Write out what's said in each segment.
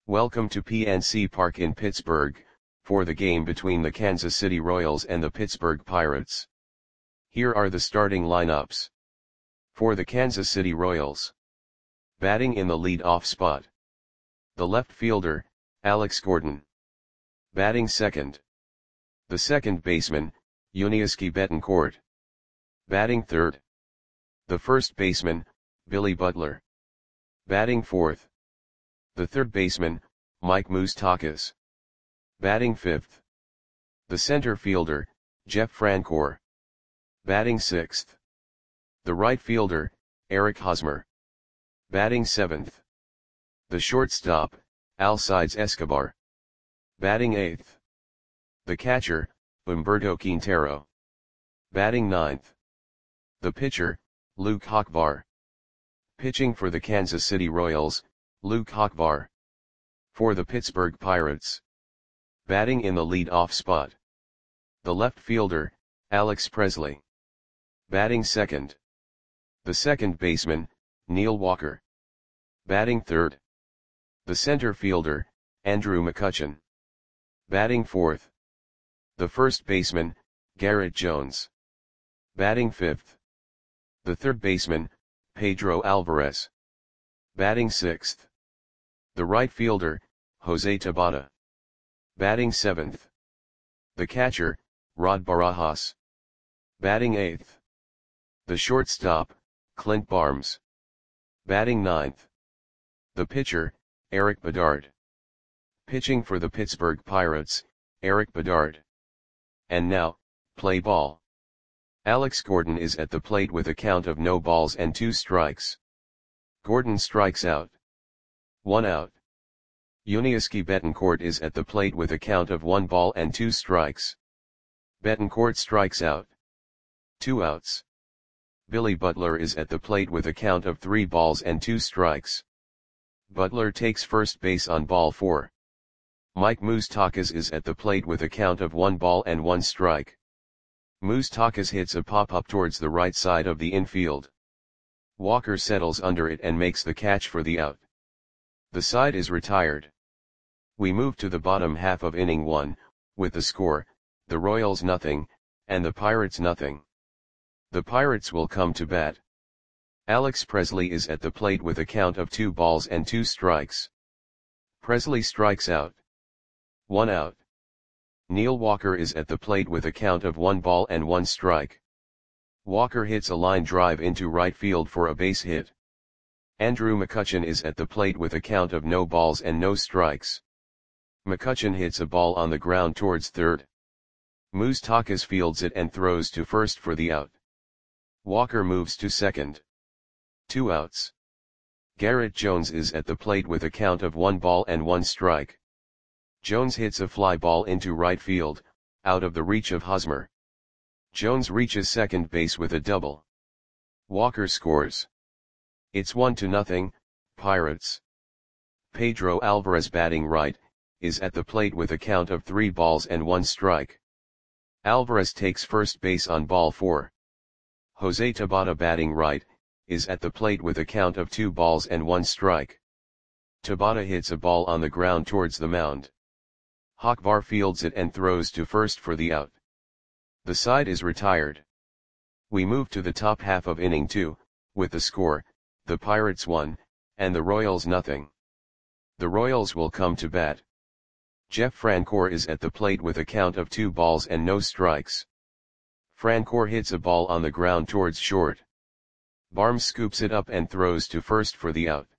Welcome to PNC Park in Pittsburgh, for the game between the Kansas City Royals and the Pittsburgh Pirates. Here are the starting lineups. For the Kansas City Royals. Batting in the lead-off spot. The left fielder, Alex Gordon. Batting second. The second baseman, Yuniesky Betancourt. Batting third. The first baseman, Billy Butler. Batting fourth. The third baseman, Mike Moustakas. Batting fifth. The center fielder, Jeff Francoeur. Batting sixth. The right fielder, Eric Hosmer. Batting seventh. The shortstop, Alcides Escobar. Batting eighth. The catcher, Humberto Quintero. Batting ninth. The pitcher, Luke Hochvar. Pitching for the Kansas City Royals, Luke Hochvar. For the Pittsburgh Pirates. Batting in the lead-off spot. The left fielder, Alex Presley. Batting second. The second baseman, Neil Walker. Batting third. The center fielder, Andrew McCutchen. Batting fourth. The first baseman, Garrett Jones. Batting fifth. The third baseman, Pedro Alvarez. Batting sixth. The right fielder, Jose Tabata. Batting seventh. The catcher, Rod Barajas. Batting eighth. The shortstop, Clint Barnes. Batting ninth. The pitcher, Eric Bedard. Pitching for the Pittsburgh Pirates, Eric Bedard. And now, play ball. Alex Gordon is at the plate with a count of no balls and 2 strikes. Gordon strikes out. 1 out. Yuniesky Betancourt is at the plate with a count of 1 ball and 2 strikes. Betancourt strikes out. 2 outs. Billy Butler is at the plate with a count of 3 balls and 2 strikes. Butler takes first base on ball 4. Mike Moustakas is at the plate with a count of 1 ball and 1 strike. Moustakas hits a pop-up towards the right side of the infield. Walker settles under it and makes the catch for the out. The side is retired. We move to the bottom half of inning 1, with the score, the Royals 0, and the Pirates 0. The Pirates will come to bat. Alex Presley is at the plate with a count of 2 balls and 2 strikes. Presley strikes out. 1 out. Neil Walker is at the plate with a count of 1 ball and 1 strike. Walker hits a line drive into right field for a base hit. Andrew McCutchen is at the plate with a count of no balls and no strikes. McCutchen hits a ball on the ground towards third. Moustakas fields it and throws to first for the out. Walker moves to second. 2 outs. Garrett Jones is at the plate with a count of 1 ball and 1 strike. Jones hits a fly ball into right field, out of the reach of Hosmer. Jones reaches second base with a double. Walker scores. It's 1-0, Pirates. Pedro Alvarez batting right, is at the plate with a count of 3 balls and 1 strike. Alvarez takes first base on ball 4. Jose Tabata batting right, is at the plate with a count of 2 balls and 1 strike. Tabata hits a ball on the ground towards the mound. Hochvar fields it and throws to first for the out. The side is retired. We move to the top half of inning 2, with the score, the Pirates 1, and the Royals 0. The Royals will come to bat. Jeff Francoeur is at the plate with a count of 2 balls and no strikes. Francoeur hits a ball on the ground towards short. Barnes scoops it up and throws to first for the out.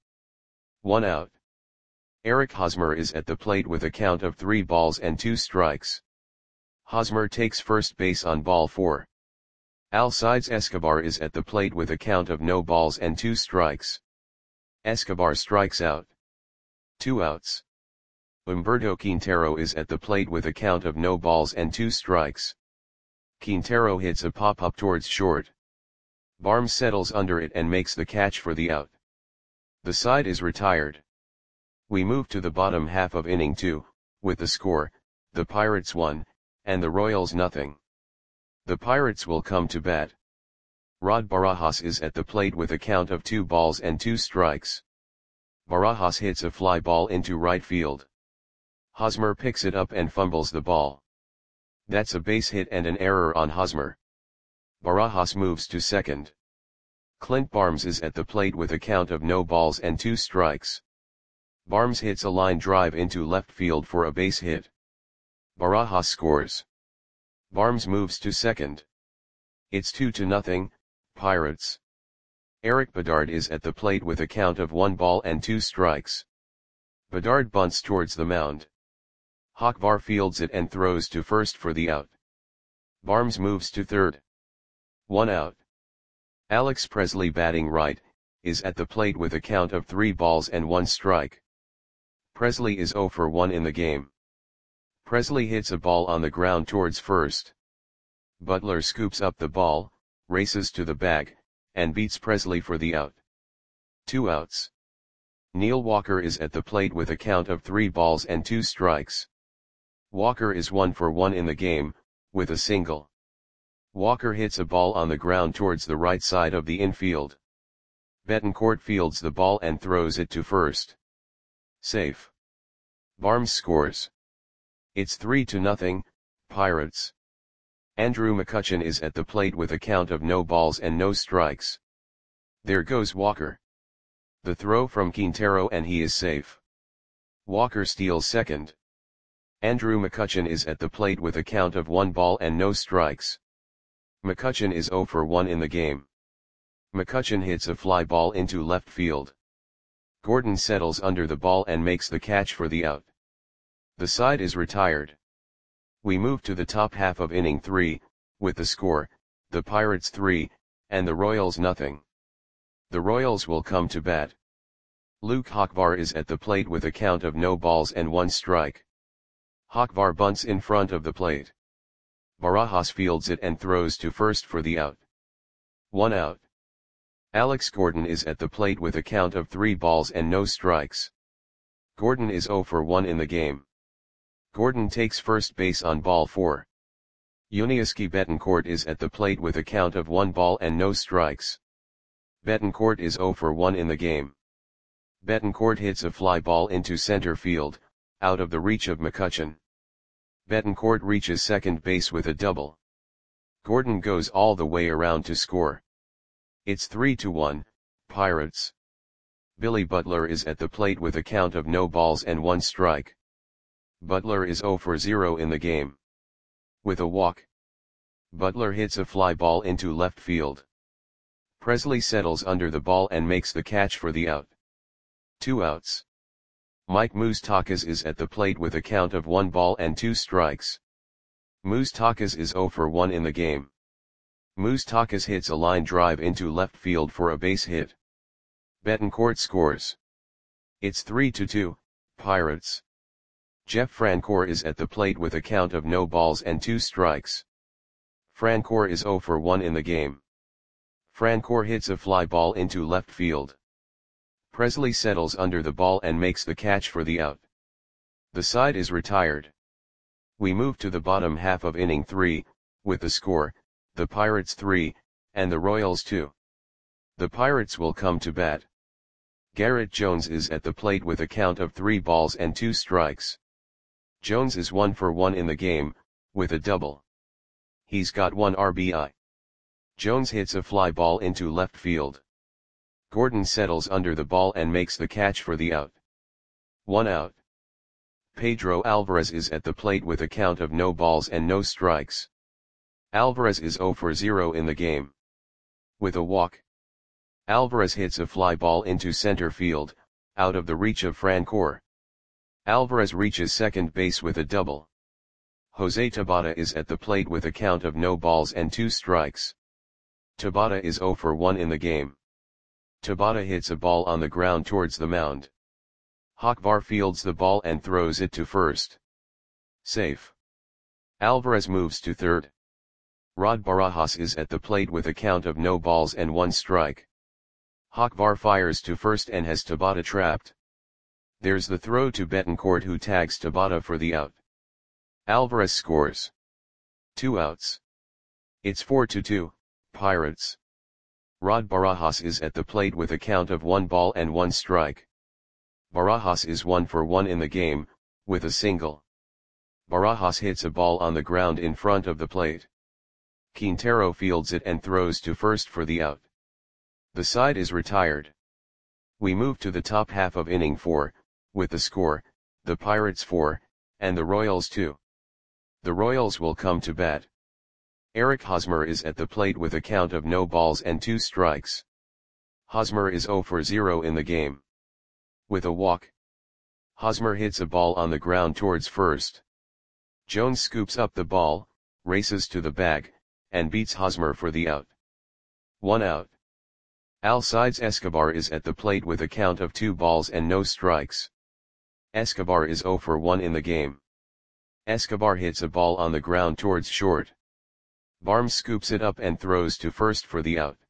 1 out. Eric Hosmer is at the plate with a count of 3 balls and 2 strikes. Hosmer takes first base on ball 4. Alcides Escobar is at the plate with a count of no balls and 2 strikes. Escobar strikes out. 2 outs. Humberto Quintero is at the plate with a count of no balls and 2 strikes. Quintero hits a pop-up towards short. Barnes settles under it and makes the catch for the out. The side is retired. We move to the bottom half of inning 2, with the score, the Pirates 1, and the Royals 0. The Pirates will come to bat. Rod Barajas is at the plate with a count of 2 balls and 2 strikes. Barajas hits a fly ball into right field. Hosmer picks it up and fumbles the ball. That's a base hit and an error on Hosmer. Barajas moves to second. Clint Barnes is at the plate with a count of no balls and 2 strikes. Barnes hits a line drive into left field for a base hit. Barajas scores. Barnes moves to second. It's 2-0, Pirates. Eric Bedard is at the plate with a count of 1 ball and 2 strikes. Bedard bunts towards the mound. Hochvar fields it and throws to first for the out. Barnes moves to third. 1 out. Alex Presley, batting right, is at the plate with a count of 3 balls and 1 strike. Presley is 0 for 1 in the game. Presley hits a ball on the ground towards first. Butler scoops up the ball, races to the bag, and beats Presley for the out. 2 outs. Neil Walker is at the plate with a count of 3 balls and 2 strikes. Walker is 1 for 1 in the game, with a single. Walker hits a ball on the ground towards the right side of the infield. Betancourt fields the ball and throws it to first. Safe. Barnes scores. It's 3-0, Pirates. Andrew McCutchen is at the plate with a count of no balls and no strikes. There goes Walker. The throw from Quintero and he is safe. Walker steals second. Andrew McCutchen is at the plate with a count of 1 ball and no strikes. McCutchen is 0 for 1 in the game. McCutchen hits a fly ball into left field. Gordon settles under the ball and makes the catch for the out. The side is retired. We move to the top half of inning 3, with the score, the Pirates 3, and the Royals nothing. The Royals will come to bat. Luke Hochvar is at the plate with a count of no balls and 1 strike. Hochvar bunts in front of the plate. Barajas fields it and throws to first for the out. 1 out. Alex Gordon is at the plate with a count of 3 balls and no strikes. Gordon is 0 for 1 in the game. Gordon takes first base on ball 4. Yuniesky Betancourt is at the plate with a count of 1 ball and no strikes. Betancourt is 0 for 1 in the game. Betancourt hits a fly ball into center field, out of the reach of McCutchen. Betancourt reaches second base with a double. Gordon goes all the way around to score. It's 3-1, Pirates. Billy Butler is at the plate with a count of no balls and 1 strike. Butler is 0 for 0 in the game. With a walk, Butler hits a fly ball into left field. Presley settles under the ball and makes the catch for the out. 2 outs. Mike Moustakas is at the plate with a count of 1 ball and 2 strikes. Moustakas is 0 for 1 in the game. Moustakas hits a line drive into left field for a base hit. Betancourt scores. It's 3-2, Pirates. Jeff Francoeur is at the plate with a count of no balls and 2 strikes. Francoeur is 0 for 1 in the game. Francoeur hits a fly ball into left field. Presley settles under the ball and makes the catch for the out. The side is retired. We move to the bottom half of inning 3, with the score, the Pirates 3, and the Royals 2. The Pirates will come to bat. Garrett Jones is at the plate with a count of 3 balls and 2 strikes. Jones is 1 for 1 in the game, with a double. He's got 1 RBI. Jones hits a fly ball into left field. Gordon settles under the ball and makes the catch for the out. 1 out. Pedro Alvarez is at the plate with a count of no balls and no strikes. Alvarez is 0 for 0 in the game. With a walk, Alvarez hits a fly ball into center field, out of the reach of Francoeur. Alvarez reaches second base with a double. Jose Tabata is at the plate with a count of no balls and 2 strikes. Tabata is 0 for 1 in the game. Tabata hits a ball on the ground towards the mound. Hochvar fields the ball and throws it to first. Safe. Alvarez moves to third. Rod Barajas is at the plate with a count of no balls and 1 strike. Hochvar fires to first and has Tabata trapped. There's the throw to Betancourt, who tags Tabata for the out. Alvarez scores. 2 outs. It's 4-2, Pirates. Rod Barajas is at the plate with a count of 1 ball and 1 strike. Barajas is 1 for 1 in the game, with a single. Barajas hits a ball on the ground in front of the plate. Quintero fields it and throws to first for the out. The side is retired. We move to the top half of inning 4, with the score, the Pirates 4, and the Royals 2. The Royals will come to bat. Eric Hosmer is at the plate with a count of no balls and 2 strikes. Hosmer is 0 for 0 in the game. With a walk, Hosmer hits a ball on the ground towards first. Jones scoops up the ball, races to the bag, and beats Hosmer for the out. 1 out. Alcides Escobar is at the plate with a count of 2 balls and no strikes. Escobar is 0 for 1 in the game. Escobar hits a ball on the ground towards short. Barnes scoops it up and throws to first for the out.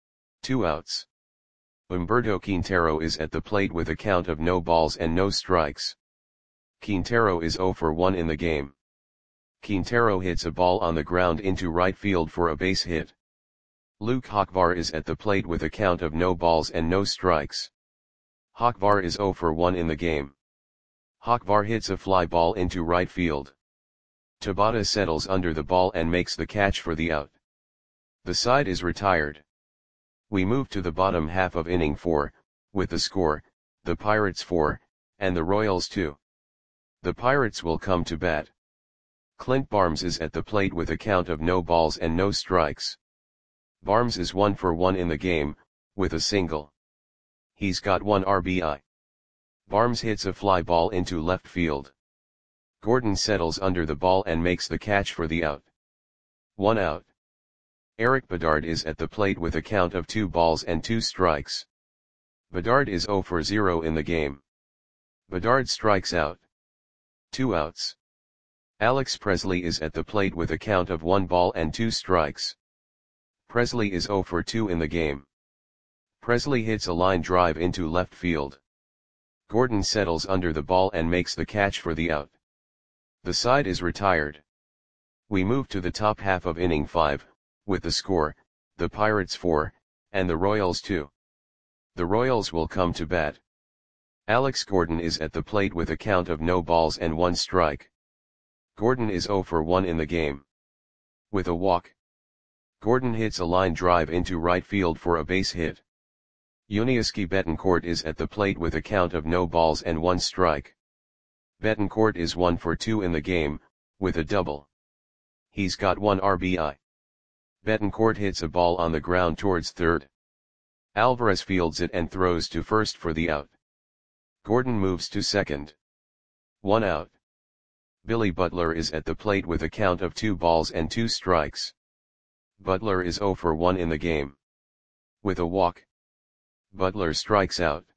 2 outs. Humberto Quintero is at the plate with a count of no balls and no strikes. Quintero is 0 for 1 in the game. Quintero hits a ball on the ground into right field for a base hit. Luke Hochvar is at the plate with a count of no balls and no strikes. Hochvar is 0 for 1 in the game. Hochvar hits a fly ball into right field. Tabata settles under the ball and makes the catch for the out. The side is retired. We move to the bottom half of inning 4, with the score, the Pirates 4, and the Royals 2. The Pirates will come to bat. Clint Barnes is at the plate with a count of no balls and no strikes. Barnes is 1 for 1 in the game, with a single. He's got 1 RBI. Barnes hits a fly ball into left field. Gordon settles under the ball and makes the catch for the out. 1 out. Eric Bedard is at the plate with a count of 2 balls and 2 strikes. Bedard is 0 for 0 in the game. Bedard strikes out. 2 outs. Alex Presley is at the plate with a count of 1 ball and 2 strikes. Presley is 0 for 2 in the game. Presley hits a line drive into left field. Gordon settles under the ball and makes the catch for the out. The side is retired. We move to the top half of inning 5, with the score, the Pirates 4, and the Royals 2. The Royals will come to bat. Alex Gordon is at the plate with a count of no balls and 1 strike. Gordon is 0 for 1 in the game. With a walk, Gordon hits a line drive into right field for a base hit. Yuniesky Betancourt is at the plate with a count of no balls and 1 strike. Betancourt is 1 for 2 in the game, with a double. He's got 1 RBI. Betancourt hits a ball on the ground towards third. Alvarez fields it and throws to first for the out. Gordon moves to second. 1 out. Billy Butler is at the plate with a count of 2 balls and 2 strikes. Butler is 0 for 1 in the game. With a walk, Butler strikes out.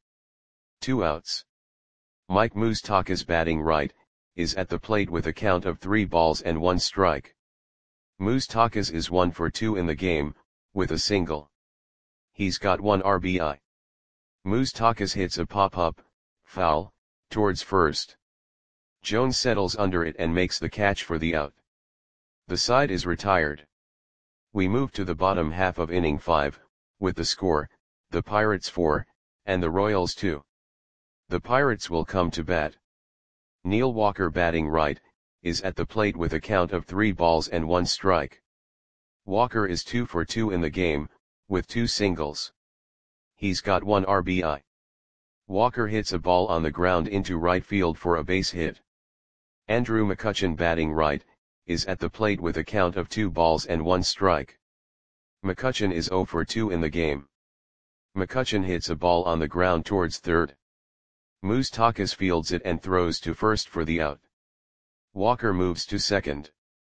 2 outs. Mike Moustakas batting right, is at the plate with a count of 3 balls and 1 strike. Moustakas is 1 for 2 in the game, with a single. He's got 1 RBI. Moustakas hits a pop-up, foul, towards first. Jones settles under it and makes the catch for the out. The side is retired. We move to the bottom half of inning 5, with the score, the Pirates 4, and the Royals 2. The Pirates will come to bat. Neil Walker batting right, is at the plate with a count of 3 balls and 1 strike. Walker is 2 for 2 in the game, with 2 singles. He's got 1 RBI. Walker hits a ball on the ground into right field for a base hit. Andrew McCutchen batting right, is at the plate with a count of 2 balls and 1 strike. McCutchen is 0 for 2 in the game. McCutchen hits a ball on the ground towards third. Moustakas fields it and throws to first for the out. Walker moves to second.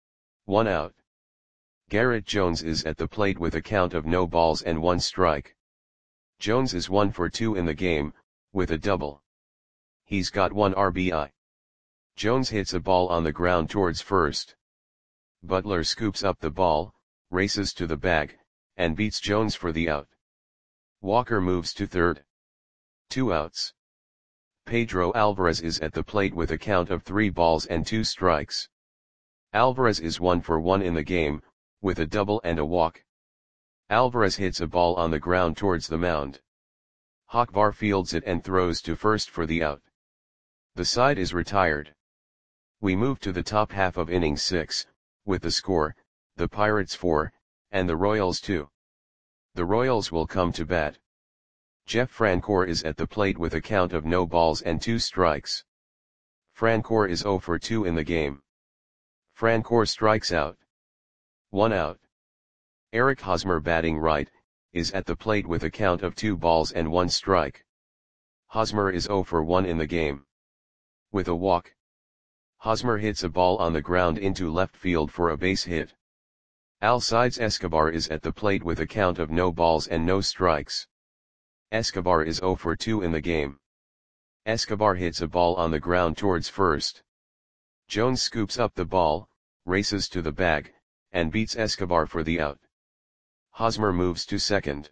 1 out. Garrett Jones is at the plate with a count of no balls and 1 strike. Jones is 1 for 2 in the game, with a double. He's got 1 RBI. Jones hits a ball on the ground towards first. Butler scoops up the ball, races to the bag, and beats Jones for the out. Walker moves to third. 2 outs. Pedro Alvarez is at the plate with a count of 3 balls and 2 strikes. Alvarez is 1 for 1 in the game, with a double and a walk. Alvarez hits a ball on the ground towards the mound. Hochvar fields it and throws to first for the out. The side is retired. We move to the top half of inning 6, with the score, the Pirates 4, and the Royals 2. The Royals will come to bat. Jeff Francoeur is at the plate with a count of no balls and 2 strikes. Francoeur is 0 for 2 in the game. Francoeur strikes out. 1 out. Eric Hosmer, batting right, is at the plate with a count of 2 balls and 1 strike. Hosmer is 0 for 1 in the game. With a walk, Hosmer hits a ball on the ground into left field for a base hit. Alcides Escobar is at the plate with a count of no balls and no strikes. Escobar is 0 for 2 in the game. Escobar hits a ball on the ground towards first. Jones scoops up the ball, races to the bag, and beats Escobar for the out. Hosmer moves to second.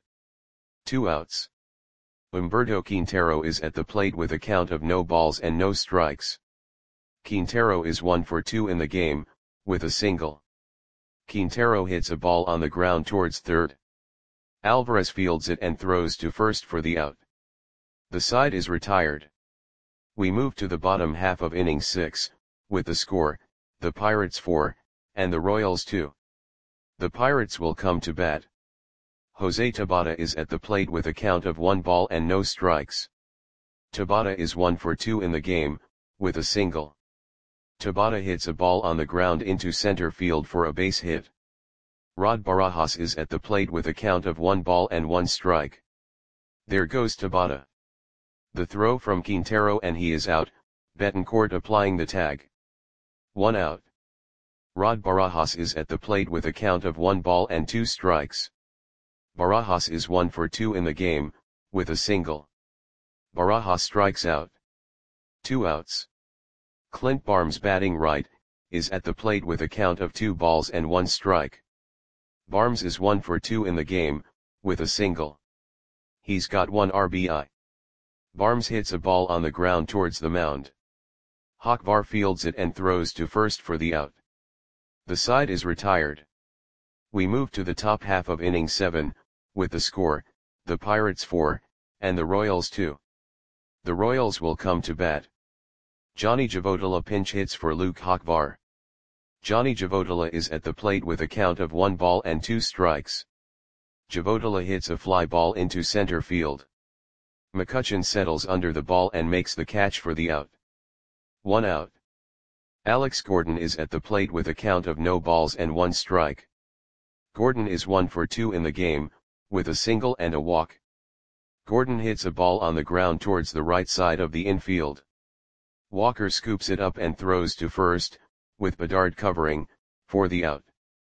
2 outs. Humberto Quintero is at the plate with a count of no balls and no strikes. Quintero is 1 for 2 in the game, with a single. Quintero hits a ball on the ground towards third. Alvarez fields it and throws to first for the out. The side is retired. We move to the bottom half of inning 6, with the score, the Pirates 4, and the Royals 2. The Pirates will come to bat. Jose Tabata is at the plate with a count of 1 ball and no strikes. Tabata is 1 for 2 in the game, with a single. Tabata hits a ball on the ground into center field for a base hit. Rod Barajas is at the plate with a count of 1 ball and 1 strike. There goes Tabata. The throw from Quintero and he is out, Betancourt applying the tag. 1 out. Rod Barajas is at the plate with a count of 1 ball and 2 strikes. Barajas is 1 for 2 in the game, with a single. Barajas strikes out. 2 outs. Clint Barnes, batting right, is at the plate with a count of 2 balls and 1 strike. Barnes is 1 for 2 in the game, with a single. He's got 1 RBI. Barnes hits a ball on the ground towards the mound. Hochvar fields it and throws to first for the out. The side is retired. We move to the top half of inning 7, with the score, the Pirates 4, and the Royals 2. The Royals will come to bat. Johnny Javotila pinch hits for Luke Hochvar. Johnny Javotila is at the plate with a count of 1 ball and 2 strikes. Javotila hits a fly ball into center field. McCutchen settles under the ball and makes the catch for the out. 1 out. Alex Gordon is at the plate with a count of no balls and 1 strike. Gordon is 1 for 2 in the game, with a single and a walk. Gordon hits a ball on the ground towards the right side of the infield. Walker scoops it up and throws to first, with Bedard covering, for the out.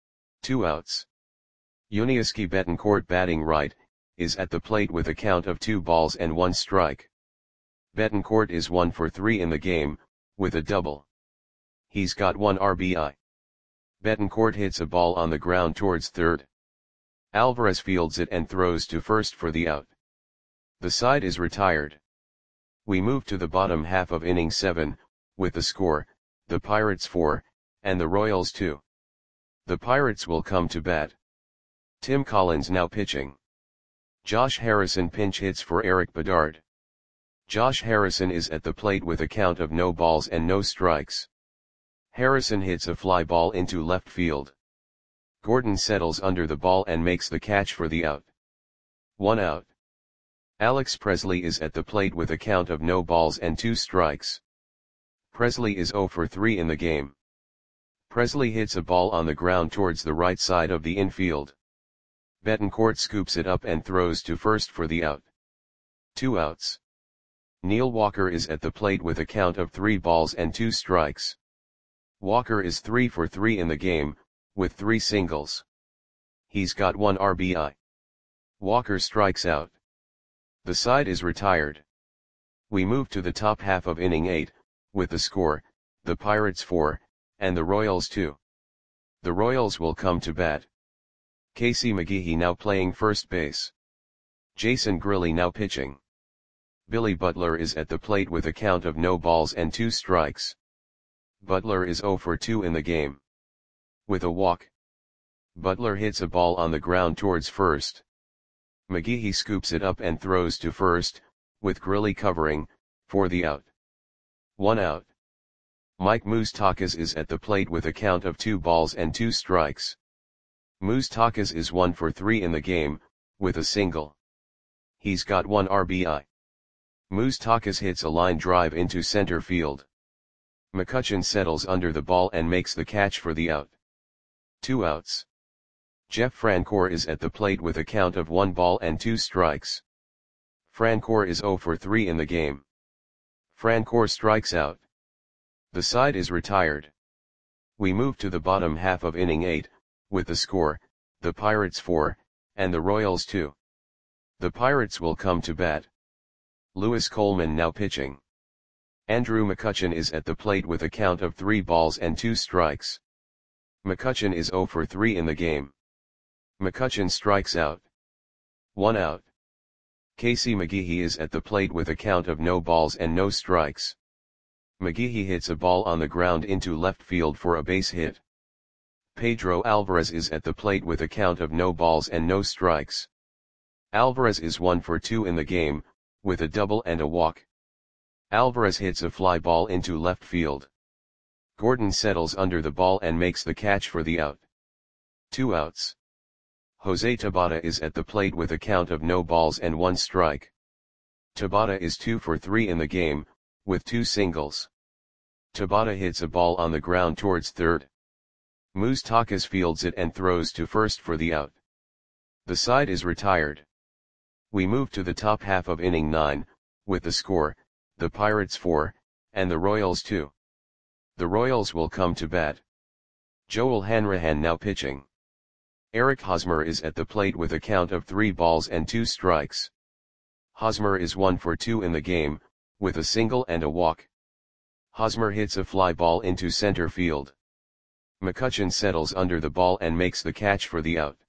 2 outs. Yuniesky Betancourt, batting right, is at the plate with a count of 2 balls and 1 strike. Betancourt is 1 for 3 in the game, with a double. He's got 1 RBI. Betancourt hits a ball on the ground towards third. Alvarez fields it and throws to first for the out. The side is retired. We move to the bottom half of inning 7, with the score, the Pirates 4, and the Royals 2. The Pirates will come to bat. Tim Collins now pitching. Josh Harrison pinch hits for Eric Bedard. Josh Harrison is at the plate with a count of no balls and no strikes. Harrison hits a fly ball into left field. Gordon settles under the ball and makes the catch for the out. 1 out. Alex Presley is at the plate with a count of no balls and 2 strikes. Presley is 0 for 3 in the game. Presley hits a ball on the ground towards the right side of the infield. Betancourt scoops it up and throws to first for the out. 2 outs. Neil Walker is at the plate with a count of 3 balls and 2 strikes. Walker is 3 for 3 in the game, with 3 singles. He's got 1 RBI. Walker strikes out. The side is retired. We move to the top half of inning 8, with the score, the Pirates 4, and the Royals 2. The Royals will come to bat. Casey McGehee now playing first base. Jason Grilli now pitching. Billy Butler is at the plate with a count of no balls and 2 strikes. Butler is 0 for 2 in the game. With a walk, Butler hits a ball on the ground towards first. McGehee scoops it up and throws to first, with Grilli covering, for the out. 1 out. Mike Moustakas is at the plate with a count of 2 balls and 2 strikes. Moustakas is 1 for 3 in the game, with a single. He's got 1 RBI. Moustakas hits a line drive into center field. McCutchen settles under the ball and makes the catch for the out. 2 outs. Jeff Francoeur is at the plate with a count of 1 ball and 2 strikes. Francoeur is 0 for 3 in the game. Francoeur strikes out. The side is retired. We move to the bottom half of inning 8, with the score, the Pirates 4, and the Royals 2. The Pirates will come to bat. Lewis Coleman now pitching. Andrew McCutchen is at the plate with a count of 3 balls and 2 strikes. McCutchen is 0 for 3 in the game. McCutchen strikes out. 1 out. Casey McGehee is at the plate with a count of no balls and no strikes. McGehee hits a ball on the ground into left field for a base hit. Pedro Alvarez is at the plate with a count of no balls and no strikes. Alvarez is 1 for 2 in the game, with a double and a walk. Alvarez hits a fly ball into left field. Gordon settles under the ball and makes the catch for the out. 2 outs. Jose Tabata is at the plate with a count of no balls and 1 strike. Tabata is 2 for 3 in the game, with 2 singles. Tabata hits a ball on the ground towards third. Moustakas fields it and throws to first for the out. The side is retired. We move to the top half of inning 9, with the score, the Pirates 4, and the Royals 2. The Royals will come to bat. Joel Hanrahan now pitching. Eric Hosmer is at the plate with a count of 3 balls and 2 strikes. Hosmer is 1 for 2 in the game, with a single and a walk. Hosmer hits a fly ball into center field. McCutchen settles under the ball and makes the catch for the out.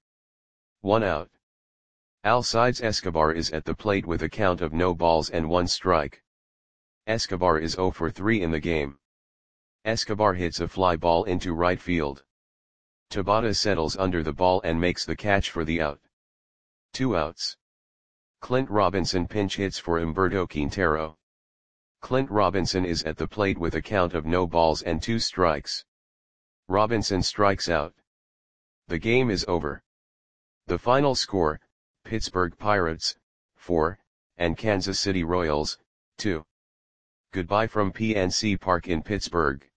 1 out. Alcides Escobar is at the plate with a count of no balls and 1 strike. Escobar is 0 for 3 in the game. Escobar hits a fly ball into right field. Tabata settles under the ball and makes the catch for the out. 2 outs. Clint Robinson pinch hits for Humberto Quintero. Clint Robinson is at the plate with a count of no balls and 2 strikes. Robinson strikes out. The game is over. The final score, Pittsburgh Pirates, 4, and Kansas City Royals, 2. Goodbye from PNC Park in Pittsburgh.